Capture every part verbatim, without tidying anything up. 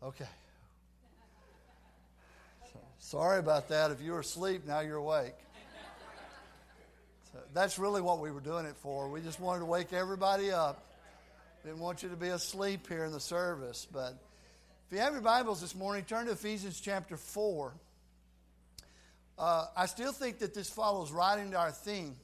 Okay. So, sorry about that. If you were asleep, now you're awake. So that's really what we were doing it for. We just wanted to wake everybody up. Didn't want you to be asleep here in the service. But if you have your Bibles this morning, turn to Ephesians chapter four. Uh, I still think that this follows right into our theme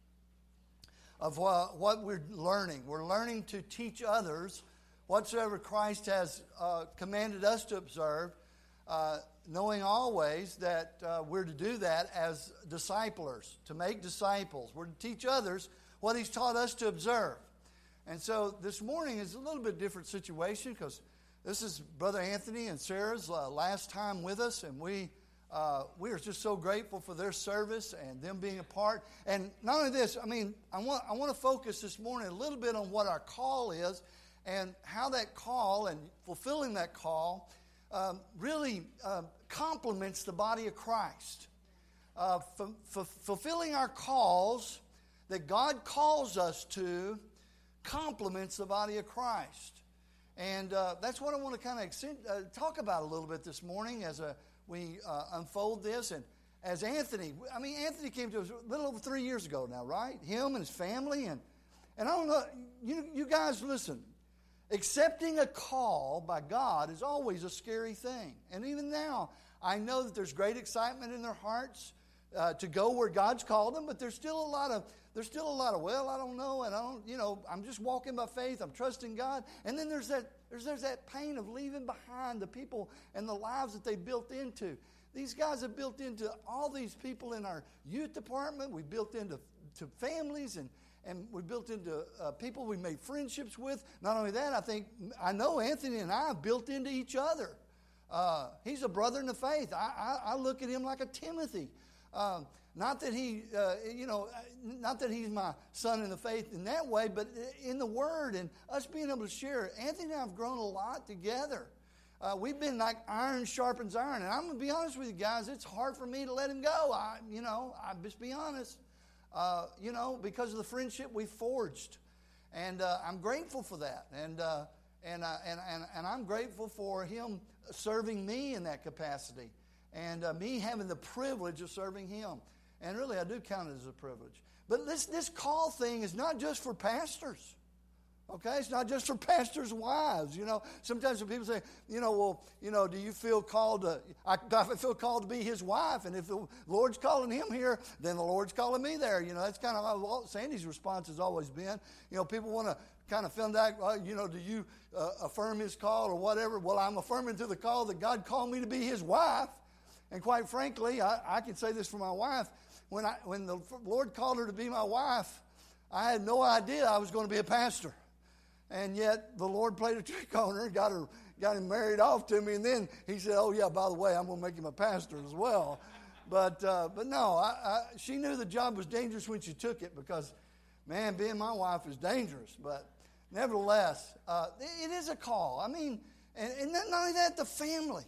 of what, what we're learning. We're learning to teach others whatsoever Christ has uh, commanded us to observe, uh, knowing always that uh, we're to do that as disciplers, to make disciples. We're to teach others what He's taught us to observe. And so this morning is a little bit different situation because this is Brother Anthony and Sarah's uh, last time with us, and we uh, we are just so grateful for their service and them being a part. And not only this, I mean, I want I want to focus this morning a little bit on what our call is and how that call and fulfilling that call um, really uh, complements the body of Christ. Uh, f- f- fulfilling our calls that God calls us to complements the body of Christ. And uh, that's what I want to kind of uh, talk about a little bit this morning as a, we uh, unfold this. And as Anthony, I mean, Anthony came to us a little over three years ago now, right? Him and his family. And, and I don't know, you, you guys listen. Accepting a call by God is always a scary thing. And even now, I know that there's great excitement in their hearts uh, to go where God's called them, but there's still a lot of, there's still a lot of, well, I don't know, and I don't, you know, I'm just walking by faith, I'm trusting God. And then there's that, there's, there's that pain of leaving behind the people and the lives that they built into. These guys have built into all these people in our youth department. We built into to families and And we built into uh, people we made friendships with. Not only that, I think, I know Anthony and I have built into each other. Uh, he's a brother in the faith. I, I, I look at him like a Timothy. Um, not that he, uh, you know, not that he's my son in the faith in that way, but in the Word and us being able to share. Anthony and I have grown a lot together. Uh, we've been like iron sharpens iron. And I'm going to be honest with you guys, it's hard for me to let him go. I, you know, I'll just be honest. Uh, you know, because of the friendship we forged, and uh, I'm grateful for that, and uh, and, uh, and and and I'm grateful for him serving me in that capacity, and uh, me having the privilege of serving him, and really I do count it as a privilege. But this this call thing is not just for pastors. Okay, it's not just for pastors' wives. You know, sometimes when people say, you know, well, you know, do you feel called to, I, I feel called to be his wife, and if the Lord's calling him here, then the Lord's calling me there. You know, that's kind of how Sandy's response has always been. You know, people want to kind of find out, well, you know, do you uh, affirm his call or whatever? Well, I'm affirming to the call that God called me to be his wife. And quite frankly, I, I can say this for my wife. When I when the Lord called her to be my wife, I had no idea I was going to be a pastor. And yet the Lord played a trick on her and got her, got him married off to me. And then he said, "Oh yeah, by the way, I'm going to make him a pastor as well." But uh, but no, I, I, she knew the job was dangerous when she took it because, man, being my wife is dangerous. But nevertheless, uh, it is a call. I mean, and, and not only that, the family.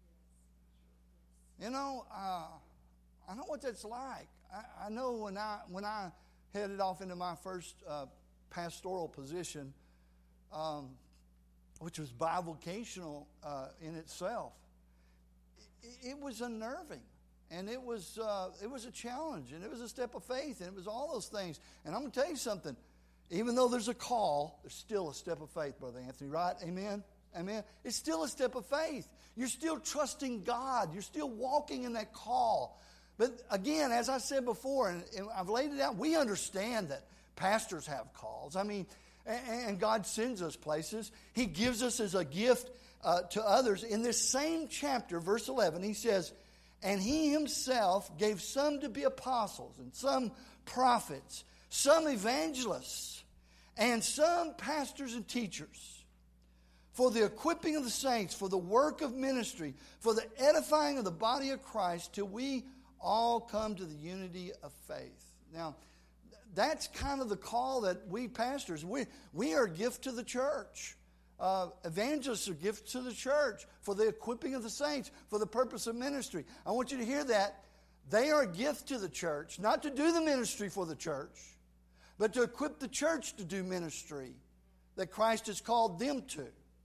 You know, uh, I know what that's like. I, I know when I when I headed off into my first uh, pastoral position. Um, which was bivocational uh, in itself. It, it was unnerving, and it was uh, it was a challenge, and it was a step of faith, and it was all those things. And I'm going to tell you something. Even though there's a call, there's still a step of faith, Brother Anthony, right? Amen? Amen? It's still a step of faith. You're still trusting God. You're still walking in that call. But again, as I said before, and, and I've laid it out, we understand that pastors have calls. I mean, and God sends us places. He gives us as a gift uh, to others. In this same chapter, verse eleven, he says, "And he himself gave some to be apostles, and some prophets, some evangelists, and some pastors and teachers, for the equipping of the saints, for the work of ministry, for the edifying of the body of Christ, till we all come to the unity of faith." Now, that's kind of the call that we pastors, we, we are a gift to the church. Uh, evangelists are gifts to the church for the equipping of the saints, for the purpose of ministry. I want you to hear that. They are a gift to the church, not to do the ministry for the church, but to equip the church to do ministry that Christ has called them to.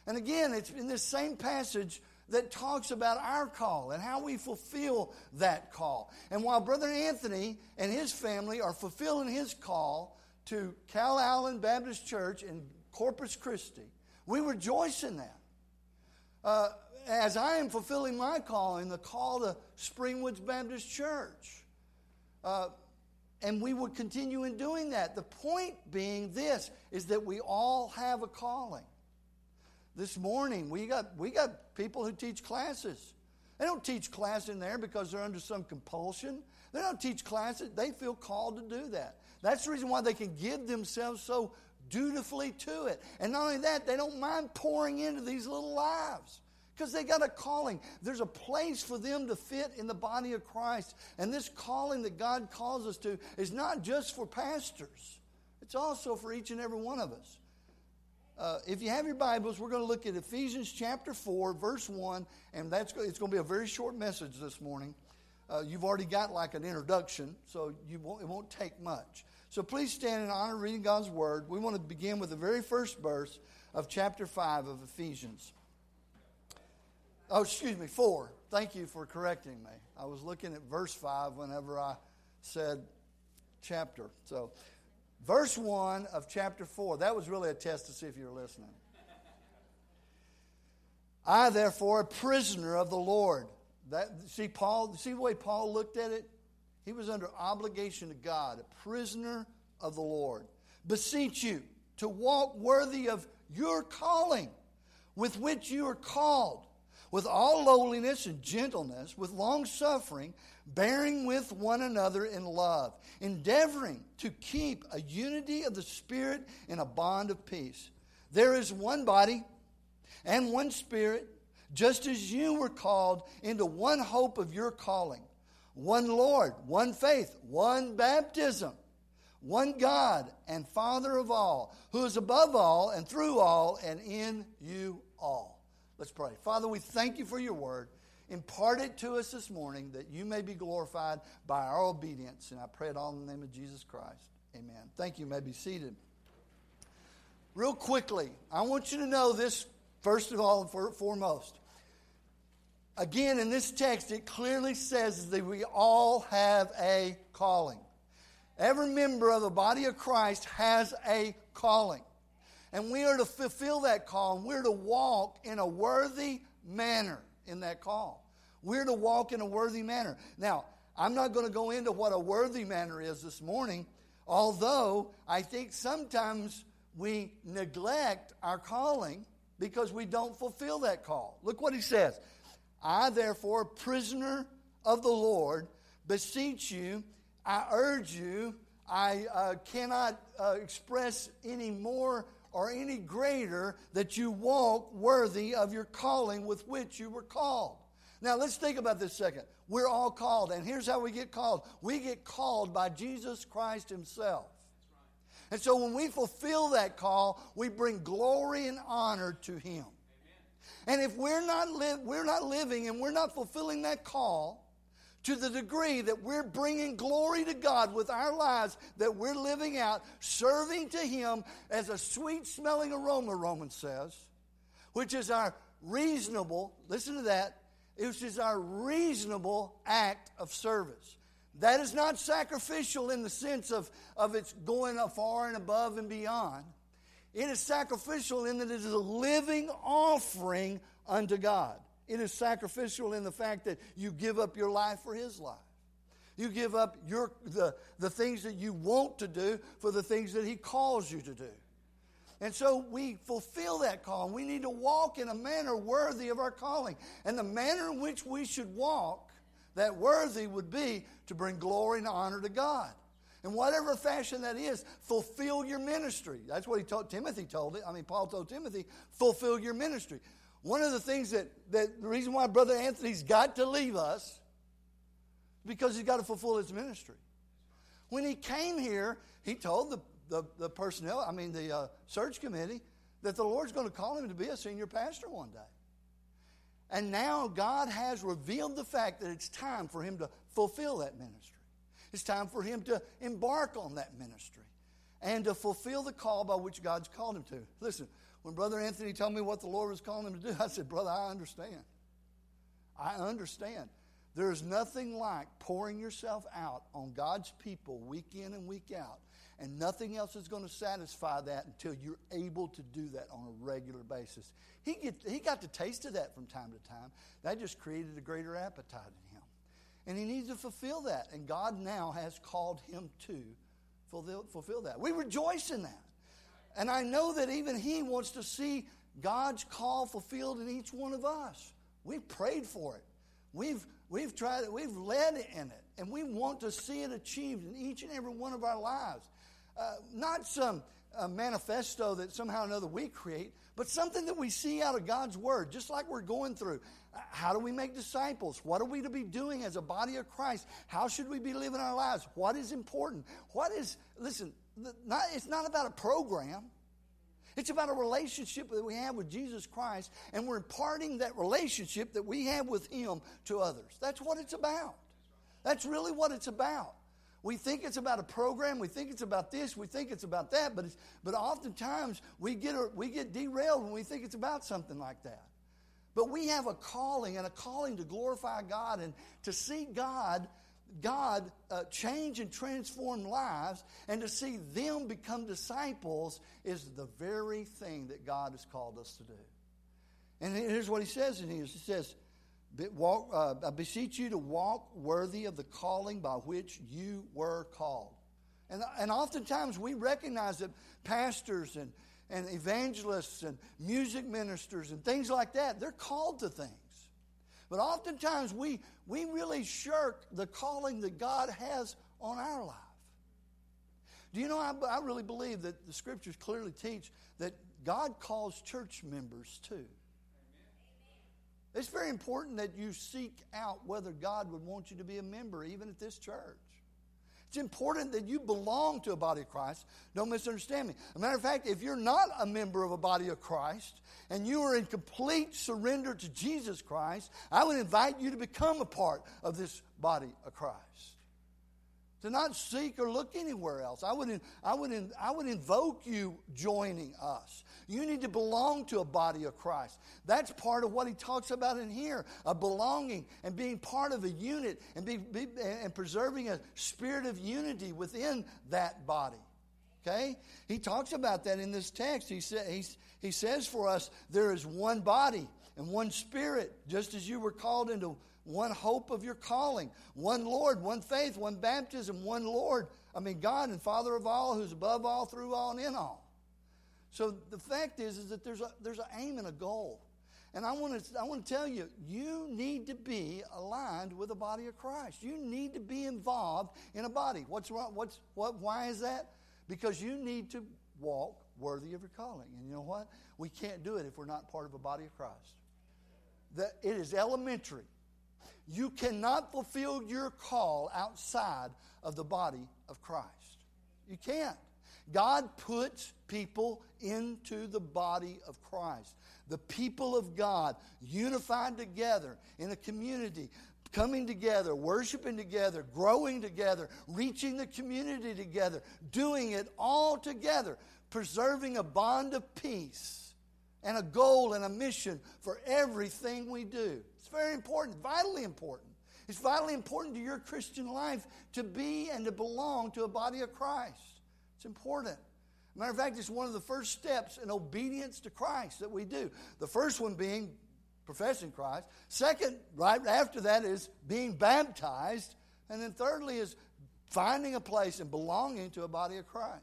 And again, it's in this same passage that talks about our call and how we fulfill that call. And while Brother Anthony and his family are fulfilling his call to Cal Allen Baptist Church in Corpus Christi, we rejoice in that. Uh, as I am fulfilling my calling, the call to Springwoods Baptist Church. Uh, and we would continue in doing that. The point being this, is that we all have a calling. This morning, we got we got people who teach classes. They don't teach class in there because they're under some compulsion. They don't teach classes. They feel called to do that. That's the reason why they can give themselves so dutifully to it. And not only that, they don't mind pouring into these little lives because they got a calling. There's a place for them to fit in the body of Christ. And this calling that God calls us to is not just for pastors. It's also for each and every one of us. Uh, if you have your Bibles, we're going to look at Ephesians chapter four, verse one, and that's it's going to be a very short message this morning. Uh, you've already got like an introduction, so you won't, it won't take much. So please stand in honor of reading God's Word. We want to begin with the very first verse of chapter five of Ephesians. Oh, excuse me, four. Thank you for correcting me. I was looking at verse five whenever I said chapter. So, verse one of chapter four. That was really a test to see if you were listening. I, therefore, a prisoner of the Lord. That, see, Paul, see the way Paul looked at it? He was under obligation to God, a prisoner of the Lord. Beseech you to walk worthy of your calling, with which you are called, with all lowliness and gentleness, with long suffering, bearing with one another in love, endeavoring to keep a unity of the Spirit in a bond of peace. There is one body and one Spirit, just as you were called into one hope of your calling, one Lord, one faith, one baptism, one God and Father of all, who is above all and through all and in you all. Let's pray. Father, we thank you for your word. Impart it to us this morning that you may be glorified by our obedience. And I pray it all in the name of Jesus Christ. Amen. Thank you. You may be seated. Real quickly, I want you to know this first of all and foremost. Again, in this text, it clearly says that we all have a calling. Every member of the body of Christ has a calling. And we are to fulfill that call. And we're to walk in a worthy manner in that call. We're to walk in a worthy manner. Now, I'm not going to go into what a worthy manner is this morning, although I think sometimes we neglect our calling because we don't fulfill that call. Look what he says. I, therefore, prisoner of the Lord, beseech you, I urge you, I uh, cannot uh, express any more or any greater that you walk worthy of your calling with which you were called. Now, let's think about this a second. We're all called, and here's how we get called. We get called by Jesus Christ himself. And so when we fulfill that call, we bring glory and honor to him. And if we're not li- we're not living and we're not fulfilling that call to the degree that we're bringing glory to God with our lives, that we're living out, serving to him as a sweet-smelling aroma, Romans says, which is our reasonable, listen to that, which is our reasonable act of service. That is not sacrificial in the sense of, of it's going far and above and beyond. It is sacrificial in that it is a living offering unto God. It is sacrificial in the fact that you give up your life for his life. You give up your the, the things that you want to do for the things that he calls you to do. And so we fulfill that call. And we need to walk in a manner worthy of our calling. And the manner in which we should walk, that worthy would be to bring glory and honor to God. In whatever fashion that is, fulfill your ministry. That's what he told Timothy told it. I mean, Paul told Timothy, fulfill your ministry. One of the things that, that the reason why Brother Anthony's got to leave us is because he's got to fulfill his ministry. When he came here, he told the, the, the personnel, I mean the uh, search committee, that the Lord's going to call him to be a senior pastor one day. And now God has revealed the fact that it's time for him to fulfill that ministry. It's time for him to embark on that ministry and to fulfill the call by which God's called him to. Listen, When Brother Anthony told me what the Lord was calling him to do, I said, brother, I understand. I understand. There's nothing like pouring yourself out on God's people week in and week out. And nothing else is going to satisfy that until you're able to do that on a regular basis. He get, he got the taste of that from time to time. That just created a greater appetite in him. And he needs to fulfill that. And God now has called him to fulfill, fulfill that. We rejoice in that. And I know that even he wants to see God's call fulfilled in each one of us. We've prayed for it. We've we've tried it. We've led in it. And we want to see it achieved in each and every one of our lives. Uh, not some uh, manifesto that somehow or another we create, but something that we see out of God's Word, just like we're going through. Uh, how do we make disciples? What are we to be doing as a body of Christ? How should we be living our lives? What is important? What is, listen, the, not, it's not about a program. It's about a relationship that we have with Jesus Christ, and we're imparting that relationship that we have with Him to others. That's what it's about. That's really what it's about. We think it's about a program. We think it's about this. We think it's about that. But it's, but oftentimes we get a, we get derailed when we think it's about something like that. But we have a calling, and a calling to glorify God and to see God, God uh, change and transform lives, and to see them become disciples is the very thing that God has called us to do. And here's what He says in here. He says, Walk, uh, I beseech you to walk worthy of the calling by which you were called. And, and oftentimes we recognize that pastors and, and evangelists and music ministers and things like that, they're called to things. But oftentimes we, we really shirk the calling that God has on our life. Do you know, I, I really believe that the Scriptures clearly teach that God calls church members too. It's very important that you seek out whether God would want you to be a member even at this church. It's important that you belong to a body of Christ. Don't misunderstand me. As a matter of fact, if you're not a member of a body of Christ and you are in complete surrender to Jesus Christ, I would invite you to become a part of this body of Christ. To not seek or look anywhere else. I would, I would, I would invoke you joining us. You need to belong to a body of Christ. That's part of what he talks about in here, a belonging and being part of a unit and be, be, and preserving a spirit of unity within that body. Okay? He talks about that in this text. He, sa- he, he says for us, there is one body and one spirit, just as you were called into one hope of your calling, one Lord, one faith, one baptism, one Lord. I mean, God and Father of all, who's above all, through all, and in all. So the fact is, is that there's a there's an aim and a goal. And I want to I want to tell you, you need to be aligned with the body of Christ. You need to be involved in a body. What's wrong? What's what? Why is that? Because you need to walk worthy of your calling. And you know what? We can't do it if we're not part of a body of Christ. That it is elementary. You cannot fulfill your call outside of the body of Christ. You can't. God puts people into the body of Christ. The people of God, unified together in a community, coming together, worshiping together, growing together, reaching the community together, doing it all together, preserving a bond of peace and a goal and a mission for everything we do. It's very important, vitally important. It's vitally important to your Christian life to be and to belong to a body of Christ. It's important. Matter of fact, it's one of the first steps in obedience to Christ that we do. The first one being professing Christ. Second, right after that, is being baptized. And then thirdly is finding a place and belonging to a body of Christ.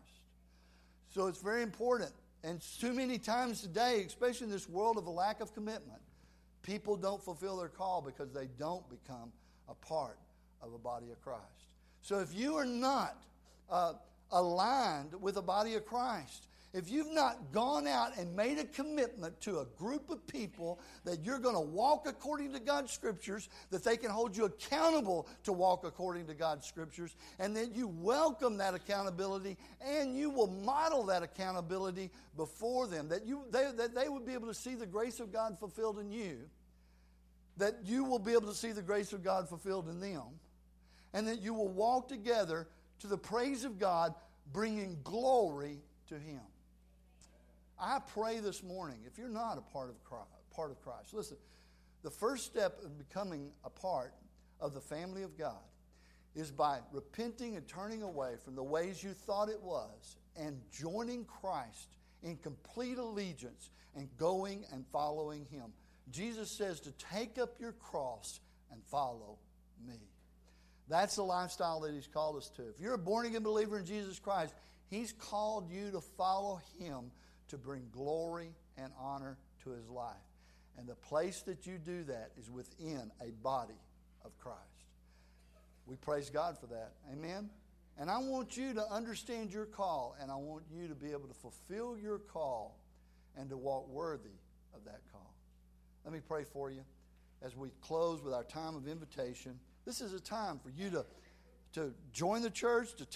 So it's very important. And too many times today, especially in this world of a lack of commitment, people don't fulfill their call because they don't become a part of a body of Christ. So if you are not uh, aligned with a body of Christ, if you've not gone out and made a commitment to a group of people that you're going to walk according to God's Scriptures, that they can hold you accountable to walk according to God's Scriptures, and that you welcome that accountability and you will model that accountability before them, that you they, that they would be able to see the grace of God fulfilled in you, that you will be able to see the grace of God fulfilled in them, and that you will walk together to the praise of God, bringing glory to Him. I pray this morning, if you're not a part of Christ, part of Christ, listen, the first step of becoming a part of the family of God is by repenting and turning away from the ways you thought it was and joining Christ in complete allegiance and going and following Him. Jesus says to take up your cross and follow me. That's the lifestyle that He's called us to. If you're a born-again believer in Jesus Christ, He's called you to follow Him to bring glory and honor to His life. And the place that you do that is within a body of Christ. We praise God for that. Amen? And I want you to understand your call, and I want you to be able to fulfill your call and to walk worthy of that call. Let me pray for you as we close with our time of invitation. This is a time for you to, to join the church, to